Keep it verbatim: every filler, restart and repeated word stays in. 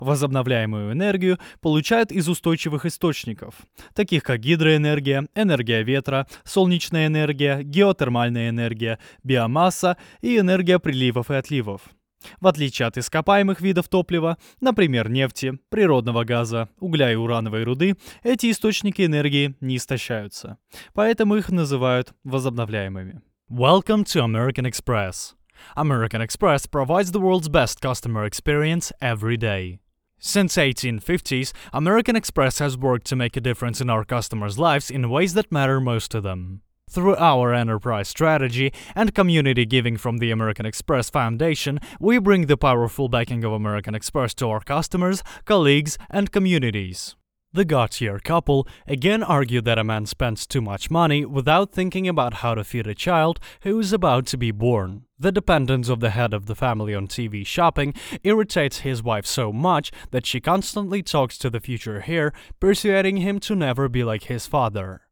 Возобновляемую энергию получают из устойчивых источников, таких как гидроэнергия, энергия ветра, солнечная энергия, геотермальная энергия, биомасса и энергия приливов и отливов. В отличие от ископаемых видов топлива, например, нефти, природного газа, угля и урановой руды, эти источники энергии не истощаются, поэтому их называют возобновляемыми. Welcome to American Express. American Express provides the world's best customer experience every day. Since eighteen fifties, American Express has worked to make a difference in our customers' lives in ways that matter most to them. Through our enterprise strategy and community giving from the American Express Foundation, we bring the powerful backing of American Express to our customers, colleagues, and communities. The Gautier couple again argued that a man spends too much money without thinking about how to feed a child who is about to be born. The dependence of the head of the family on T V shopping irritates his wife so much that she constantly talks to the future heir, persuading him to never be like his father.